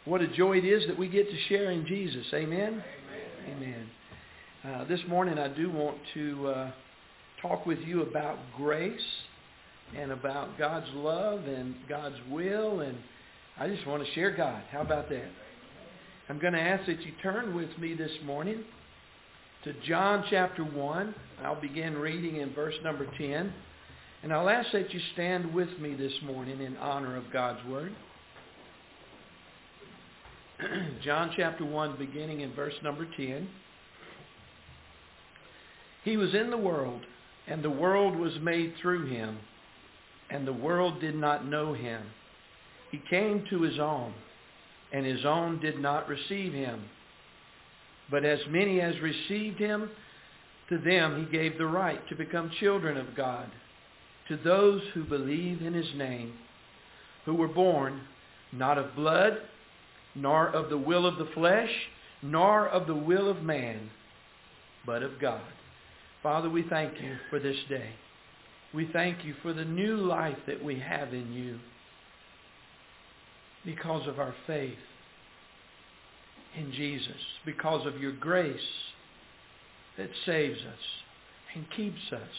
What a joy it is that we get to share in Jesus. Amen? Amen. This morning I do want to talk with you about grace and about God's love and God's will, and I just want to share God. How about that? I'm going to ask that you turn with me this morning to John chapter 1. I'll begin reading in verse number 10. And I'll ask that you stand with me this morning in honor of God's Word. John chapter 1, beginning in verse number 10. He was in the world, and the world was made through him, and the world did not know him. He came to his own, and his own did not receive him. But as many as received him, to them he gave the right to become children of God, to those who believe in his name, who were born not of blood, nor of the will of the flesh, nor of the will of man, but of God. Father, we thank you for this day. We thank you for the new life that we have in you because of our faith in Jesus, because of your grace that saves us and keeps us.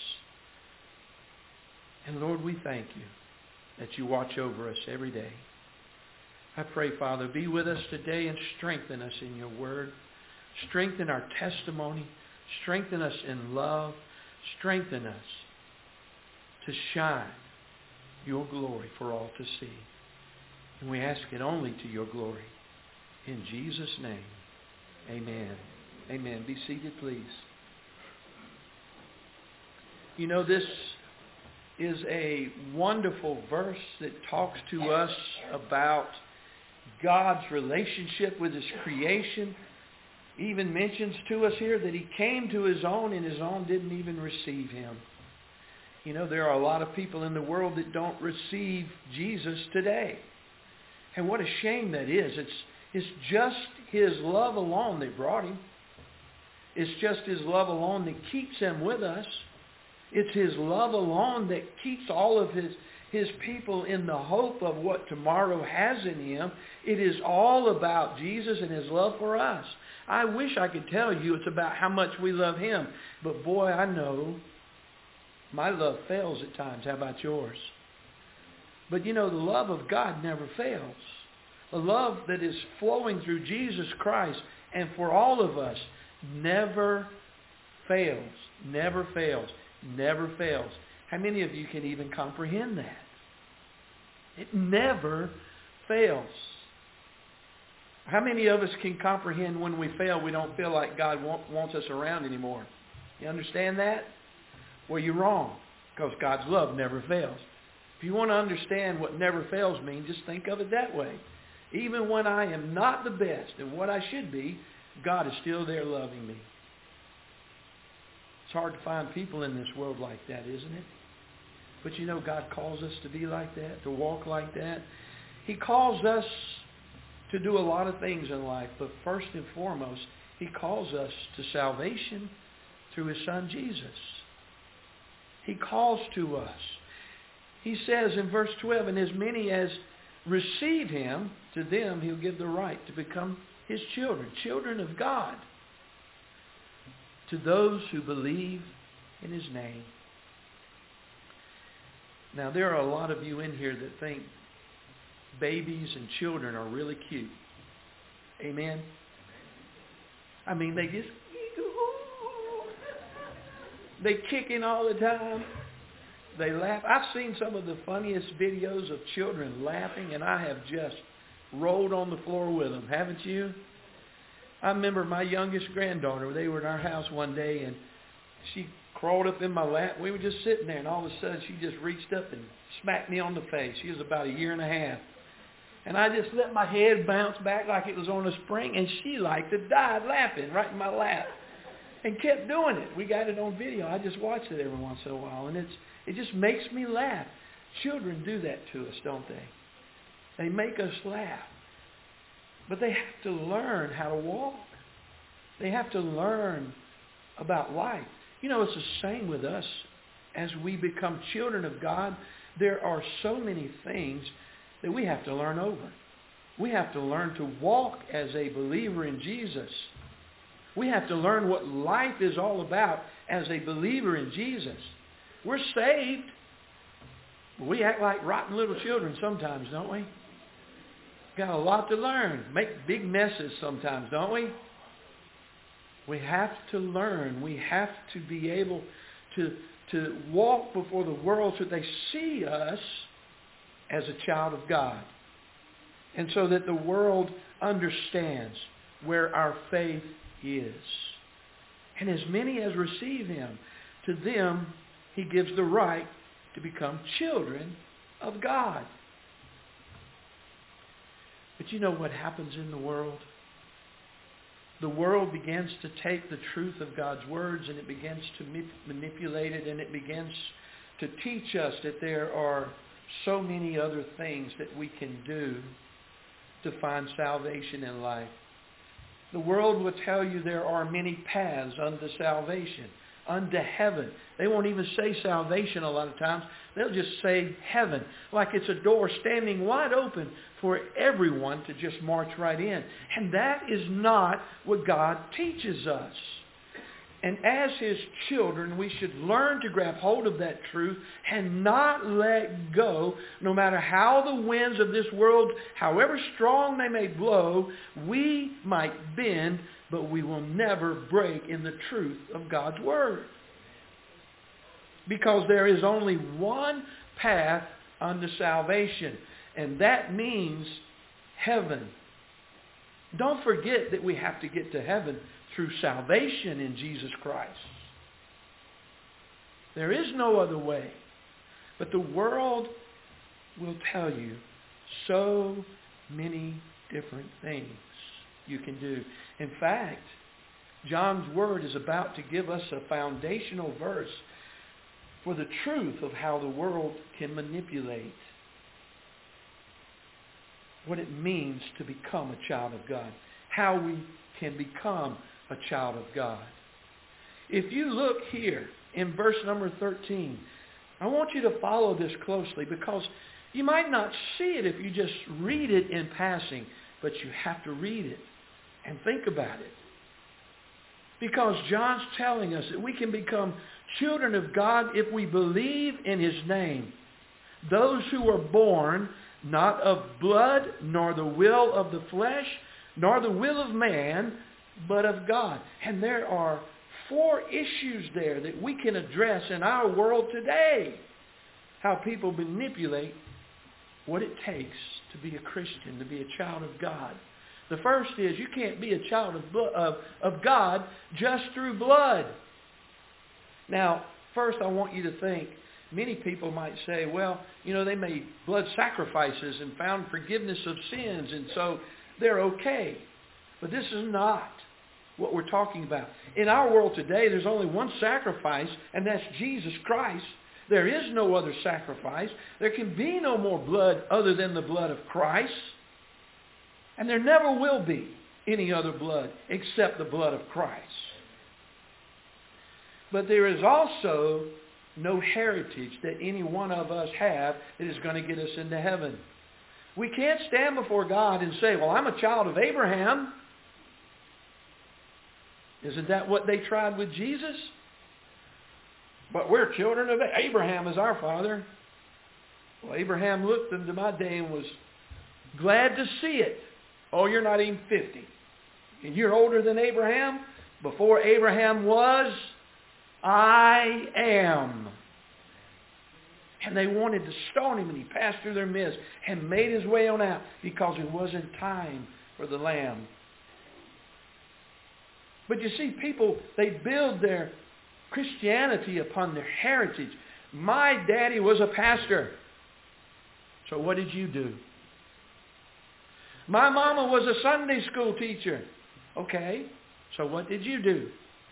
And Lord, we thank you that you watch over us every day. I pray, Father, be with us today and strengthen us in your word. Strengthen our testimony. Strengthen us in love. Strengthen us to shine your glory for all to see. And we ask it only to your glory. In Jesus' name, amen. Amen. Be seated, please. You know, this is a wonderful verse that talks to us about God's relationship with his creation. Even mentions to us here that he came to his own and his own didn't even receive him. You know, there are a lot of people in the world that don't receive Jesus today. And what a shame that is. It's just his love alone that brought him. It's just his love alone that keeps him with us. It's his love alone that keeps all of his people in the hope of what tomorrow has in him. It is all about Jesus and his love for us. I wish I could tell you it's about how much we love him. But boy, I know my love fails at times. How about yours? But you know, the love of God never fails. The love that is flowing through Jesus Christ and for all of us never fails. Never fails. Never fails. How many of you can even comprehend that? It never fails. How many of us can comprehend when we fail, we don't feel like God wants us around anymore? You understand that? Well, you're wrong, because God's love never fails. If you want to understand what never fails means, just think of it that way. Even when I am not the best and what I should be, God is still there loving me. It's hard to find people in this world like that, isn't it? But you know, God calls us to be like that, to walk like that. He calls us to do a lot of things in life, but first and foremost, he calls us to salvation through his Son Jesus. He calls to us. He says in verse 12, and as many as receive him, to them he'll give the right to become his children, children of God, to those who believe in his name. Now, there are a lot of you in here that think babies and children are really cute. Amen? I mean, they kicking all the time. They laugh. I've seen some of the funniest videos of children laughing, and I have just rolled on the floor with them. Haven't you? I remember my youngest granddaughter, they were in our house one day, and she crawled up in my lap. We were just sitting there, and all of a sudden she just reached up and smacked me on the face. She was about 1.5 years. And I just let my head bounce back like it was on a spring, and she like to die laughing right in my lap and kept doing it. We got it on video. I just watch it every once in a while, and it just makes me laugh. Children do that to us, don't they? They make us laugh. But they have to learn how to walk. They have to learn about life. You know, it's the same with us. As we become children of God, there are so many things that we have to learn over. We have to learn to walk as a believer in Jesus. We have to learn what life is all about as a believer in Jesus. We're saved. We act like rotten little children sometimes, don't we? Got a lot to learn. Make big messes sometimes, don't we? We have to learn. We have to be able to walk before the world so they see us as a child of God. And so that the world understands where our faith is. And as many as receive him, to them he gives the right to become children of God. But you know what happens in the world? The world begins to take the truth of God's words and it begins to manipulate it, and it begins to teach us that there are so many other things that we can do to find salvation in life. The world will tell you there are many paths unto salvation, unto heaven. They won't even say salvation a lot of times. They'll just say heaven, like it's a door standing wide open for everyone to just march right in. And that is not what God teaches us. And as his children, we should learn to grab hold of that truth and not let go, no matter how the winds of this world, however strong they may blow, we might bend, but we will never break in the truth of God's Word. Because there is only one path unto salvation, and that means heaven. Don't forget that we have to get to heaven through salvation in Jesus Christ. There is no other way. But the world will tell you so many different things you can do. In fact, John's Word is about to give us a foundational verse for the truth of how the world can manipulate what it means to become a child of God. How we can become a child of God. If you look here in verse number 13, I want you to follow this closely, because you might not see it if you just read it in passing, but you have to read it and think about it. Because John's telling us that we can become children of God if we believe in his name. Those who are born not of blood, nor the will of the flesh, nor the will of man, but of God. And there are 4 issues there that we can address in our world today. How people manipulate what it takes to be a Christian, to be a child of God. The first is you can't be a child of God just through blood. Now, first I want you to think, many people might say, well, they made blood sacrifices and found forgiveness of sins, and so they're okay. But this is not what we're talking about. In our world today, there's only one sacrifice, and that's Jesus Christ. There is no other sacrifice. There can be no more blood other than the blood of Christ. And there never will be any other blood except the blood of Christ. But there is also no heritage that any one of us have that is going to get us into heaven. We can't stand before God and say, well, I'm a child of Abraham. Isn't that what they tried with Jesus? But we're children of Abraham as our father. Well, Abraham looked into my day and was glad to see it. Oh, you're not even 50. And you're older than Abraham? Before Abraham was, I am. And they wanted to stone him, and he passed through their midst and made his way on out because it wasn't time for the Lamb. But you see, people, they build their Christianity upon their heritage. My daddy was a pastor. So what did you do? My mama was a Sunday school teacher. Okay, so what did you do?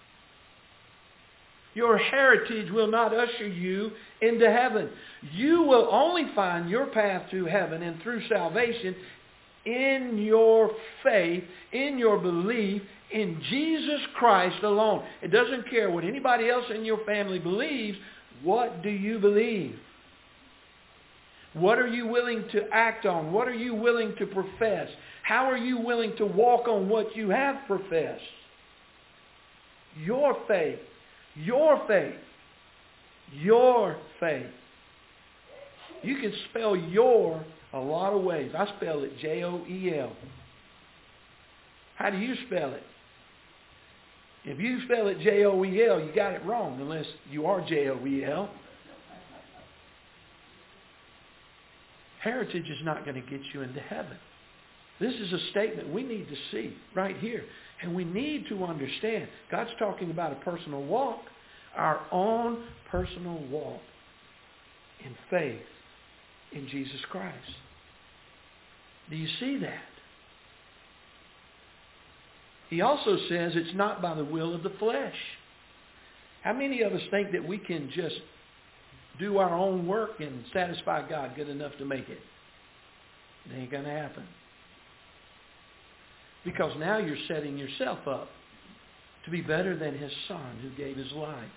Your heritage will not usher you into heaven. You will only find your path to heaven and through salvation in your faith, in your belief in Jesus Christ alone. It doesn't care what anybody else in your family believes. What do you believe? What are you willing to act on? What are you willing to profess? How are you willing to walk on what you have professed? Your faith. Your faith. Your faith. You can spell your a lot of ways. I spell it Joel. How do you spell it? If you spell it Joel, you got it wrong unless you are Joel. Heritage is not going to get you into heaven. This is a statement we need to see right here. And we need to understand. God's talking about a personal walk. Our own personal walk in faith in Jesus Christ. Do you see that? He also says it's not by the will of the flesh. How many of us think that we can just do our own work and satisfy God good enough to make it? It ain't going to happen. Because now you're setting yourself up to be better than His Son who gave His life.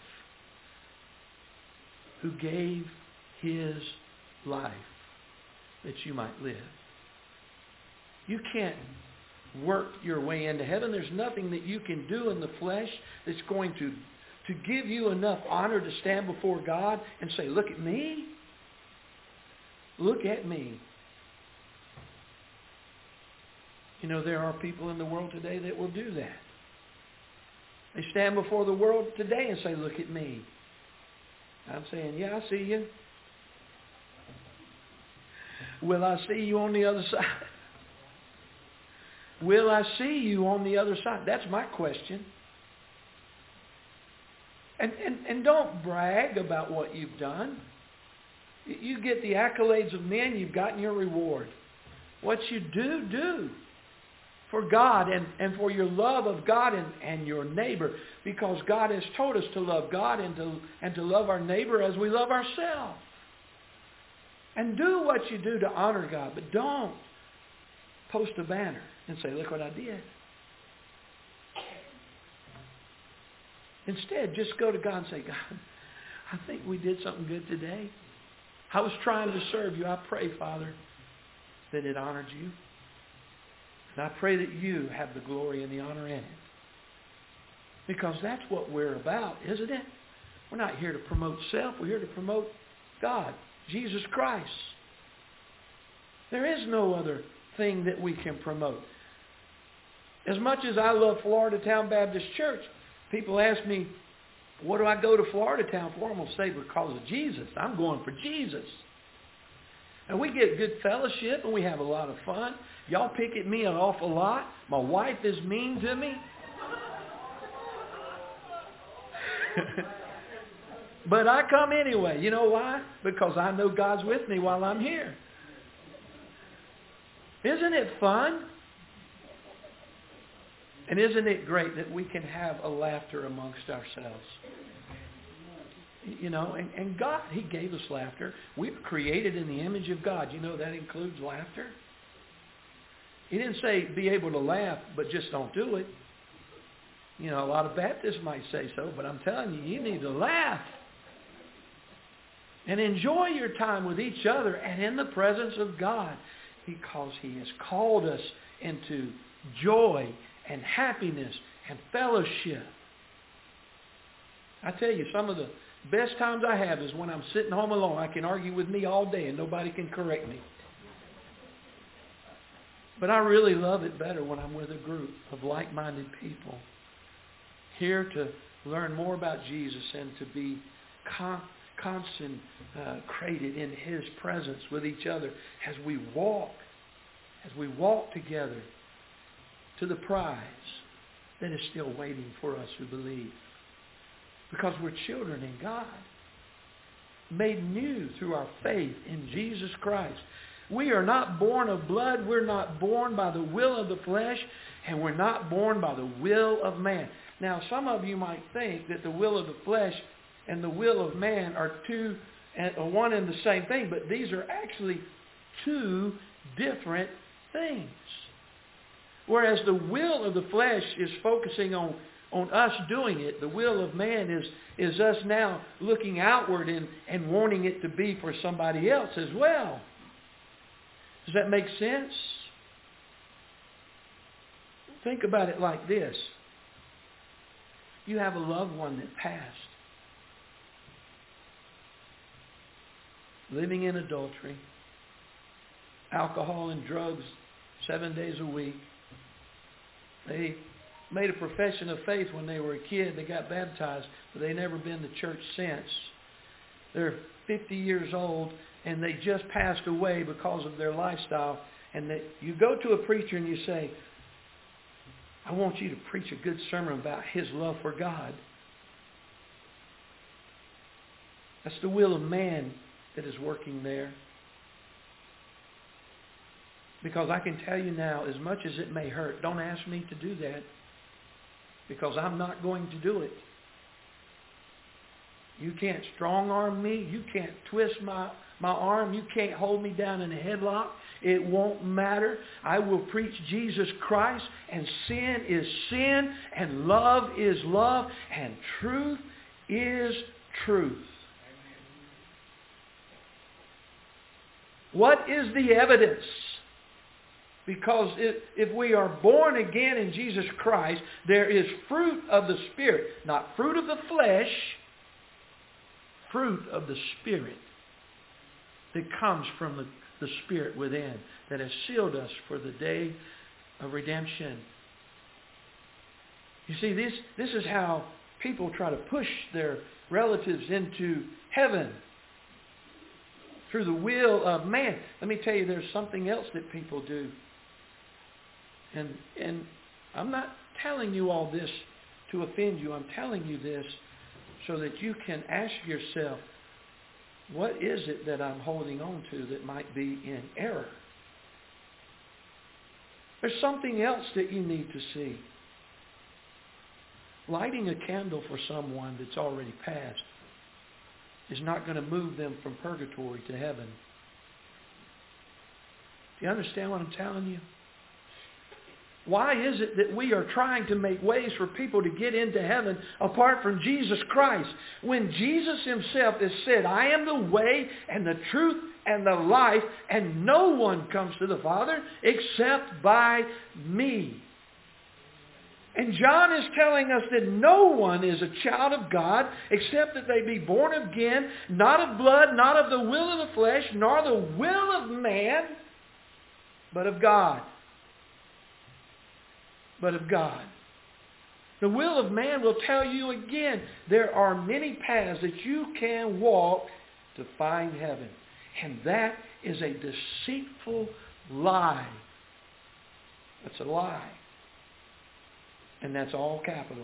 Who gave His life that you might live. You can't work your way into heaven. There's nothing that you can do in the flesh that's going to give you enough honor to stand before God and say, look at me. Look at me. You know, there are people in the world today that will do that. They stand before the world today and say, look at me. I'm saying, yeah, I see you. Will I see you on the other side? Will I see you on the other side? That's my question. And don't brag about what you've done. You get the accolades of men, you've gotten your reward. What you do for God and for your love of God and your neighbor. Because God has told us to love God and to love our neighbor as we love ourselves. And do what you do to honor God. But don't post a banner and say, look what I did. Instead, just go to God and say, God, I think we did something good today. I was trying to serve you. I pray, Father, that it honored you. And I pray that you have the glory and the honor in it. Because that's what we're about, isn't it? We're not here to promote self. We're here to promote God, Jesus Christ. There is no other thing that we can promote. As much as I love Florida Town Baptist Church, people ask me, what do I go to Florida Town for? I'm going to say because of Jesus. I'm going for Jesus. And we get good fellowship and we have a lot of fun. Y'all pick at me an awful lot. My wife is mean to me. But I come anyway. You know why? Because I know God's with me while I'm here. Isn't it fun? And isn't it great that we can have a laughter amongst ourselves? You know, and God, He gave us laughter. We were created in the image of God. You know that includes laughter. He didn't say be able to laugh, but just don't do it. You know, a lot of Baptists might say so, but I'm telling you, you need to laugh. And enjoy your time with each other and in the presence of God, because He has called us into joy and happiness and fellowship. I tell you, some of the best times I have is when I'm sitting home alone. I can argue with me all day and nobody can correct me. But I really love it better when I'm with a group of like-minded people here to learn more about Jesus and to be concentrated in His presence with each other as we walk together to the prize that is still waiting for us who believe. Because we're children in God, made new through our faith in Jesus Christ. We are not born of blood. We're not born by the will of the flesh. And we're not born by the will of man. Now, some of you might think that the will of the flesh and the will of man are one and the same thing. But these are actually two different things. Whereas the will of the flesh is focusing on on us doing it. The will of man is us now looking outward and wanting it to be for somebody else as well. Does that make sense? Think about it like this. You have a loved one that passed, living in adultery, alcohol and drugs 7 days a week. They made a profession of faith when they were a kid. They got baptized, but they never been to church since. They're 50 years old, and they just passed away because of their lifestyle. And you go to a preacher and you say, I want you to preach a good sermon about his love for God. That's the will of man that is working there. Because I can tell you now, as much as it may hurt, don't ask me to do that. Because I'm not going to do it. You can't strong-arm me. You can't twist my arm. You can't hold me down in a headlock. It won't matter. I will preach Jesus Christ, and sin is sin, and love is love, and truth is truth. What is the evidence? Because if we are born again in Jesus Christ, there is fruit of the Spirit. Not fruit of the flesh, fruit of the Spirit that comes from the Spirit within, that has sealed us for the day of redemption. You see, this is how people try to push their relatives into heaven, through the will of man. Let me tell you, there's something else that people do. And I'm not telling you all this to offend you. I'm telling you this so that you can ask yourself, what is it that I'm holding on to that might be in error? There's something else that you need to see. Lighting a candle for someone that's already passed is not going to move them from purgatory to heaven. Do you understand what I'm telling you? Why is it that we are trying to make ways for people to get into heaven apart from Jesus Christ? When Jesus himself has said, I am the way and the truth and the life, and no one comes to the Father except by me. And John is telling us that no one is a child of God except that they be born again, not of blood, not of the will of the flesh, nor the will of man, but of God. But of God. The will of man will tell you again, there are many paths that you can walk to find heaven. And that is a deceitful lie. That's a lie. And that's all capital.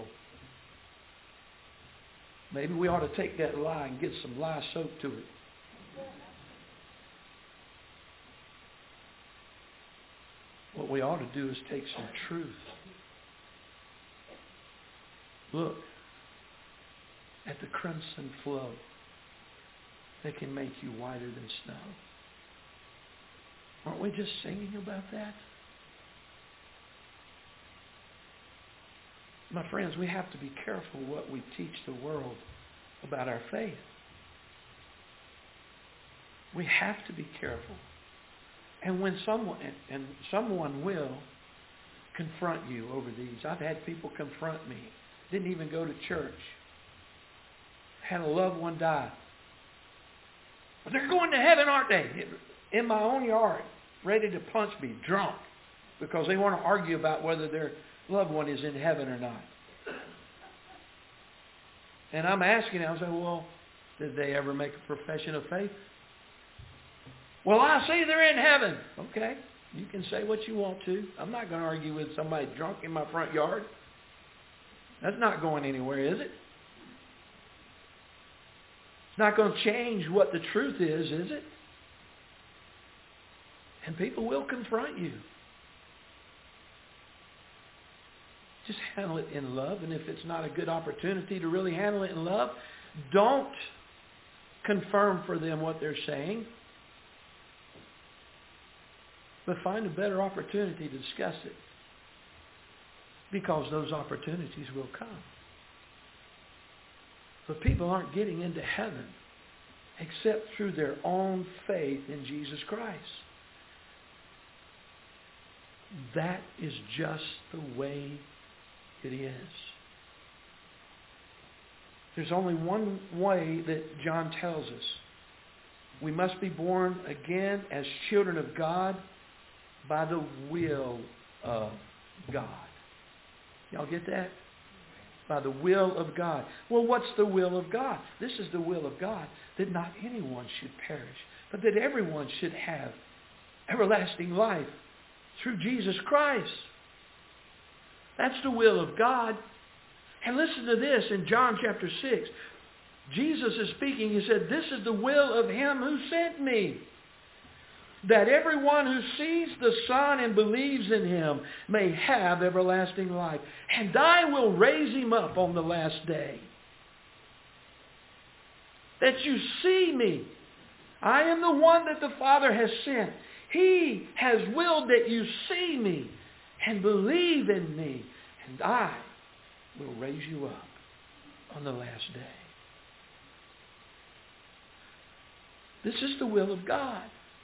Maybe we ought to take that lie and get some lie soap to it. What we ought to do is take some truth. Look at the crimson flow that can make you whiter than snow. Aren't we just singing about that? My friends, we have to be careful what we teach the world about our faith. We have to be careful. And when someone will confront you over these. I've had people confront me. Didn't even go to church. Had a loved one die. But they're going to heaven, aren't they? In my own yard, ready to punch me, drunk, because they want to argue about whether their loved one is in heaven or not. And I'm asking, I was like, well, did they ever make a profession of faith? Well, I say they're in heaven. Okay, you can say what you want to. I'm not going to argue with somebody drunk in my front yard. That's not going anywhere, is it? It's not going to change what the truth is it? And people will confront you. Just handle it in love. And if it's not a good opportunity to really handle it in love, don't confirm for them what they're saying. But find a better opportunity to discuss it. because those opportunities will come. But people aren't getting into heaven except through their own faith in Jesus Christ. That is just the way it is. There's only one way that John tells us. We must be born again as children of God by the will of God. Y'all get that? By the will of God. Well, what's the will of God? This is the will of God, that not anyone should perish, but that everyone should have everlasting life through Jesus Christ. That's the will of God. And listen to this in John chapter 6. Jesus is speaking. He said, "This is the will of him who sent me, that everyone who sees the Son and believes in him may have everlasting life. And I will raise him up on the last day." That you see me. I am the one that the Father has sent. He has willed that you see me and believe in me. And I will raise you up on the last day. This is the will of God.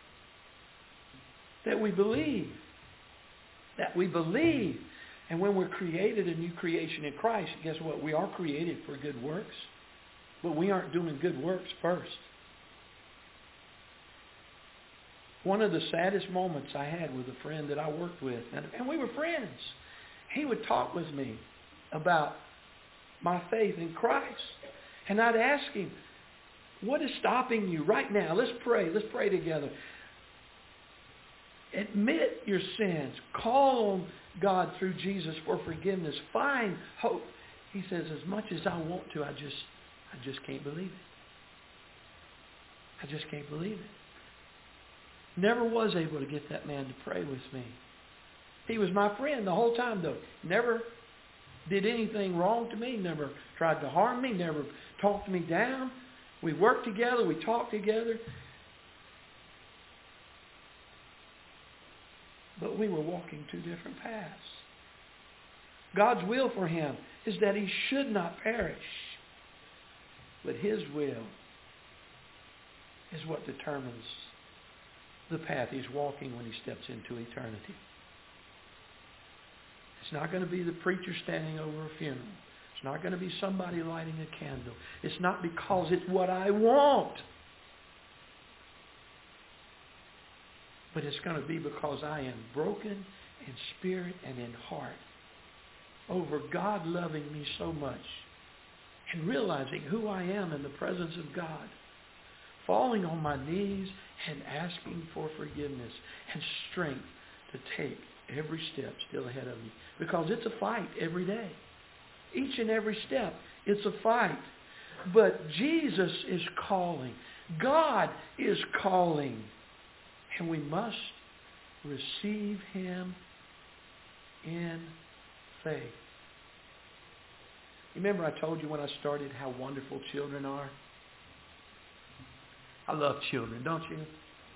That we believe. That we believe. And when we're created a new creation in Christ, guess what? We are created for good works. But we aren't doing good works first. One of the saddest moments I had with a friend that I worked with, and we were friends. He would talk with me about my faith in Christ. And I'd ask him, what is stopping you right now? Let's pray. Let's pray together. Admit your sins. Call on God through Jesus for forgiveness. Find hope. He says, as much as I want to, I just can't believe it. I just can't believe it. Never was able to get that man to pray with me. He was my friend the whole time, though. Never did anything wrong to me. Never tried to harm me. Never talked me down. We worked together. We talked together. But we were walking two different paths. God's will for him is that he should not perish. But his will is what determines the path he's walking when he steps into eternity. It's not going to be the preacher standing over a funeral. It's not going to be somebody lighting a candle. It's not because it's what I want. But it's going to be because I am broken in spirit and in heart over God loving me so much and realizing who I am in the presence of God, falling on my knees and asking for forgiveness and strength to take every step still ahead of me. Because it's a fight every day. Each and every step, it's a fight. But Jesus is calling. God is calling. And we must receive him in faith. Remember I told you when I started how wonderful children are? I love children, don't you?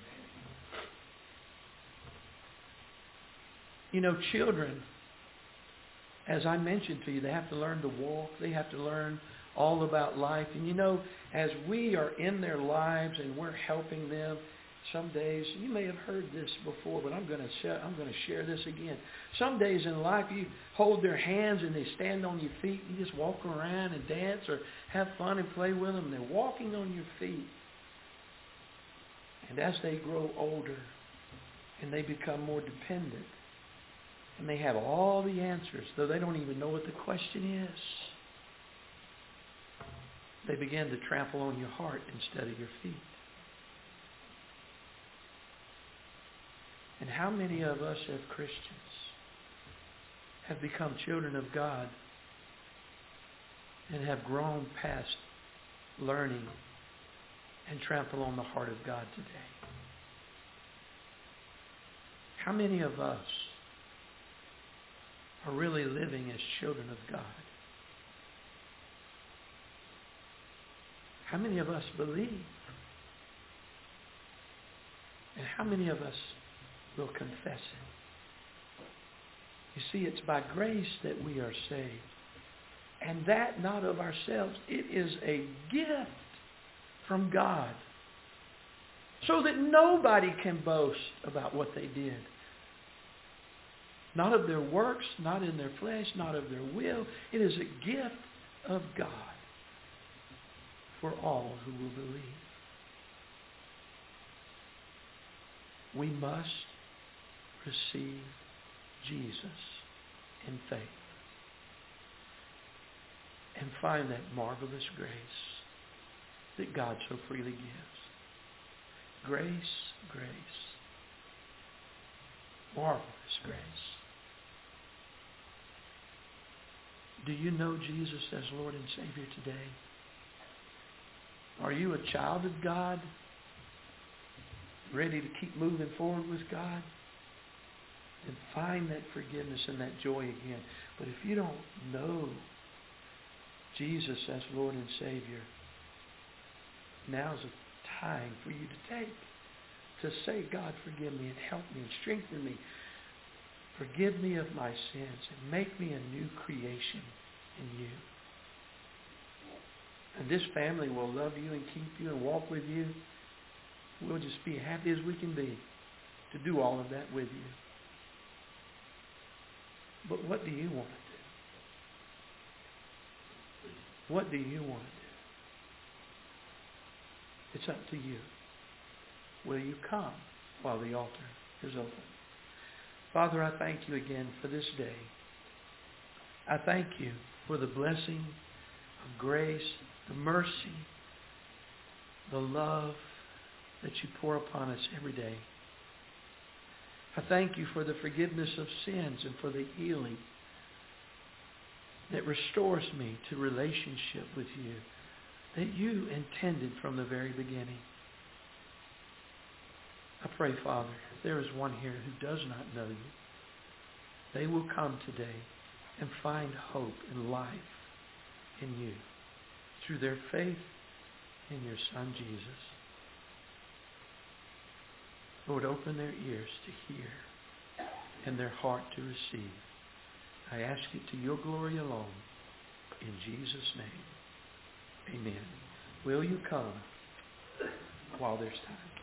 You know, children, as I mentioned to you, they have to learn to walk. They have to learn all about life. And you know, as we are in their lives and we're helping them, some days, you may have heard this before, but I'm going to share this again. Some days in life, you hold their hands and they stand on your feet. You just walk around and dance or have fun and play with them. They're walking on your feet. And as they grow older and they become more dependent and they have all the answers, though they don't even know what the question is, they begin to trample on your heart instead of your feet. And how many of us as Christians have become children of God and have grown past learning and trample on the heart of God today? How many of us are really living as children of God? How many of us believe? And how many of us will confess it? You see, it's by grace that we are saved. And that not of ourselves. It is a gift from God. So that nobody can boast about what they did. Not of their works, not in their flesh, not of their will. It is a gift of God for all who will believe. We must receive Jesus in faith and find that marvelous grace that God so freely gives. Grace, grace, marvelous grace. Do you know Jesus as Lord and Savior today? Are you a child of God, ready to keep moving forward with God? And find that forgiveness and that joy again. But if you don't know Jesus as Lord and Savior, now's a time for you to say, God, forgive me and help me and strengthen me. Forgive me of my sins and make me a new creation in you. And this family will love you and keep you and walk with you. We'll just be happy as we can be to do all of that with you. But what do you want to do? What do you want to do? It's up to you. Will you come while the altar is open? Father, I thank you again for this day. I thank you for the blessing of grace, the mercy, the love that you pour upon us every day. I thank you for the forgiveness of sins and for the healing that restores me to relationship with you that you intended from the very beginning. I pray, Father, if there is one here who does not know you, they will come today and find hope and life in you through their faith in your Son, Jesus. Lord, open their ears to hear and their heart to receive. I ask it to your glory alone. In Jesus' name, amen. Will you come while there's time?